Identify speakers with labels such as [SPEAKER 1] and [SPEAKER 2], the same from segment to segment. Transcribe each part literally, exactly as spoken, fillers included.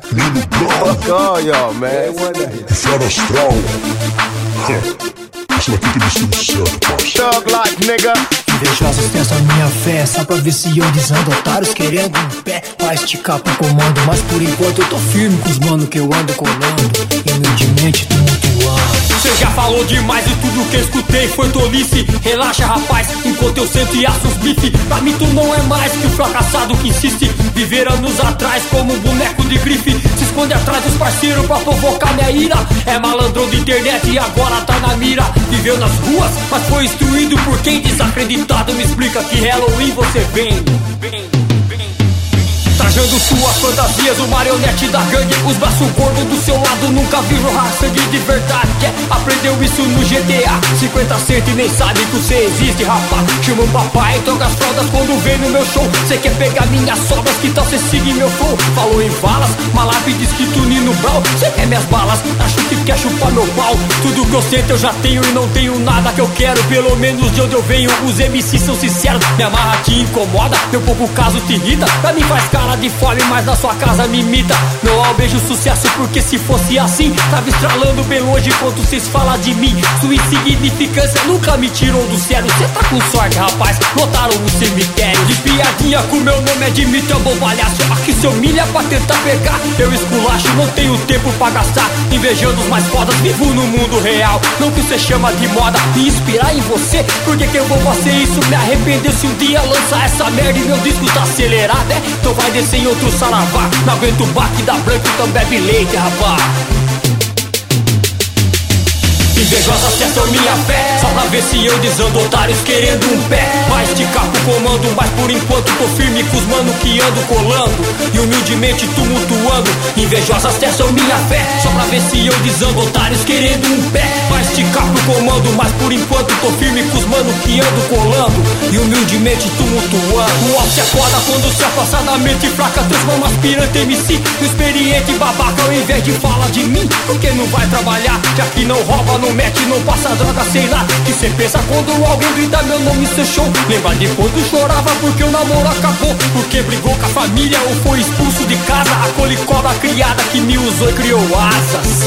[SPEAKER 1] Fuck all y'all, man.
[SPEAKER 2] Inferno astral. Isso aqui tem que ser um certo, parça.
[SPEAKER 1] Thug life, nigga.
[SPEAKER 3] Invejosos testam minha fé, só pra ver se eu desando. Otários querendo um pé pra esticar pro comando. Mas por enquanto eu tô firme com os mano que eu ando colando. E humildemente tumultuando.
[SPEAKER 4] Cê já falou demais e tudo que eu escutei foi tolice. Relaxa, rapaz, enquanto eu sento e asso os bife. Pra mim tu não é mais que o fracassado que insiste. Viver anos atrás como um boneco de grife. Se esconde atrás dos parceiros pra provocar minha ira. É malandrão de internet e agora tá na mira. Viveu nas ruas, mas foi instruído por quem desacreditado. Me explica que Halloween você vem, vem. Trajando suas fantasias, o marionete da gangue. Os braços gordos do seu lado, nunca vi jorrar sangue de verdade. É, aprendeu isso no G T A cinquenta cento e nem sabe que você existe, rapaz. Chama o papai, troca as fraldas quando vem no meu show. Cê quer pegar minhas sobras, que tal cê seguir meu flow? Falou em balas, Malab diz que tu Nino Brown. Cê quer minhas balas, acho que quer chupar meu pau. Tudo que eu sinto eu já tenho e não tenho nada que eu quero. Pelo menos de onde eu venho, os M Cs são sinceros. Me amarra te incomoda, meu pouco caso te irrita. Pra mim faz cara de fome, mas na sua casa me imita. Não almejo sucesso porque se fosse assim tava estralando bem longe enquanto cês falam de mim. Sua insignificância nunca me tirou do sério. Cê tá com sorte, rapaz, lotaram o cemitério. De piadinha com meu nome é Dimitri, é um bobalhaço. Aqui se humilha pra tentar pegar, eu esculacho, não tenho tempo pra gastar. Invejando os mais fodas, vivo no mundo real. Não que cê chama de moda, me inspirar em você. Por que que eu vou fazer isso? Me arrepender se um dia lançar essa merda e meu disco tá acelerado, é? Então vai descer em outro saravá. Não aguento o baque da branca, então bebe leite, rapaz. Invejosas testam minha fé, só pra ver se eu desando. Otários querendo um pé pra esticar pro comando. Mas por enquanto tô firme com os mano que ando colando e humildemente tumultuando. Invejosas testam minha fé, só pra ver se eu desando. Otários querendo um pé pra esticar pro comando. Mas por enquanto tô firme com os mano que ando colando e humildemente tumultuando. O off é foda quando se afasta da mente fraca. Transforma aspirante M C no experiente babaca. Ao invés de falar de mim, porque não vai trabalhar, já que não rouba, não mete, não passa droga, sei lá. Que cê pensa quando alguém grita meu nome em seu show? Lembra de quando chorava porque o namoro acabou? Porque brigou com a família ou foi expulso de casa? A colicobra criada que me usou e criou asas.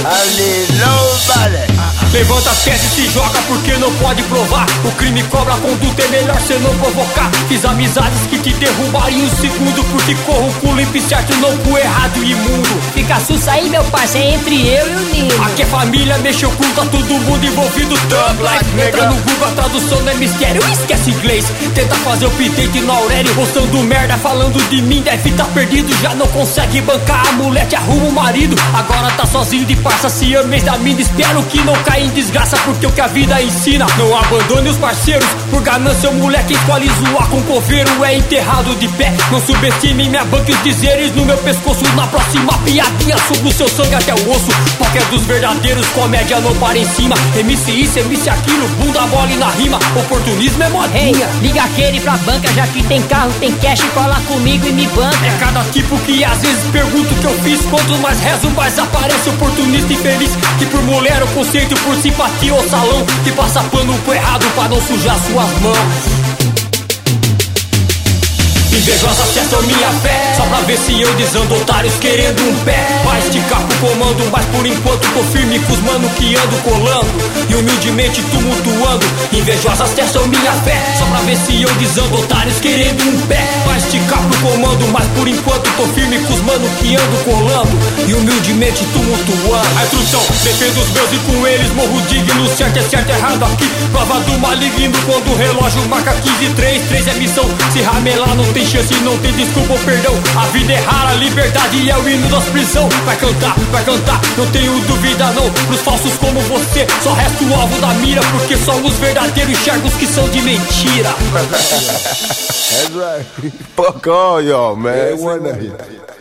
[SPEAKER 4] Levanta as peças e se joga porque não pode provar. O crime cobra a conduta, é melhor cê não provocar. Fiz amizades que te derrubariam em um segundo, porque corro com o limpo certo, não com errado e imundo.
[SPEAKER 5] Fica sussa aí, meu parceiro, entre eu e o Nino.
[SPEAKER 4] Aqui é família, mexeu com tá todo mundo envolvido. Thug life, entra no Google, a tradução não é mistério. Esquece inglês, tenta fazer o update no Aurélio. Postando merda, falando de mim, deve tá perdido. Já não consegue bancar a mulher, te arruma o marido. Agora tá sozinho de parça, se ames da mina. Espero que não caia em desgraça, porque o que a vida ensina. Não abandone os parceiros, por ganância o moleque escolhe zoar com coveiro. É enterrado de pé, não subestime minha banca e os dizeres no meu pescoço. Na próxima piadinha, subo seu sangue até o osso. Qualquer dos verdadeiros, comédia não para em cima. M C isso, M C aquilo, bunda mole na rima. Oportunismo é modinha.
[SPEAKER 5] Hey, liga aquele pra banca, já que tem carro, tem cash, cola comigo e me banca.
[SPEAKER 4] É cada tipo que às vezes pergunto o que eu fiz. Quanto mais rezo, mais aparece oportunista infeliz. Que por mulher o conceito, por simpatia ou salão, que passa pano pro errado pra não sujar suas mãos. Invejosas testam minha fé, só pra ver se eu desando. Otários querendo um pé pra esticar pro comando. Mas por enquanto tô firme com os mano que ando colando e humildemente tumultuando. Invejosas testam minha fé, só pra ver se eu desando. Otários querendo um pé pra esticar pro comando. Mas por enquanto tô firme com os mano que ando colando e humildemente tumultuando. A instrução, defendo os meus e com eles morro digno. Certo é certo, errado aqui, prova do maligno. Quando o relógio marca quinze e três, três é missão. Se ramelar não tem chance, não tem desculpa ou perdão. A vida é rara, a liberdade é o hino das prisão. Vai cantar, vai cantar, não tenho dúvida não. Pros falsos como você, só resta o alvo da mira. Porque só os verdadeiros enxergam os que são de mentira.
[SPEAKER 1] That's right. Fuck all y'all, man.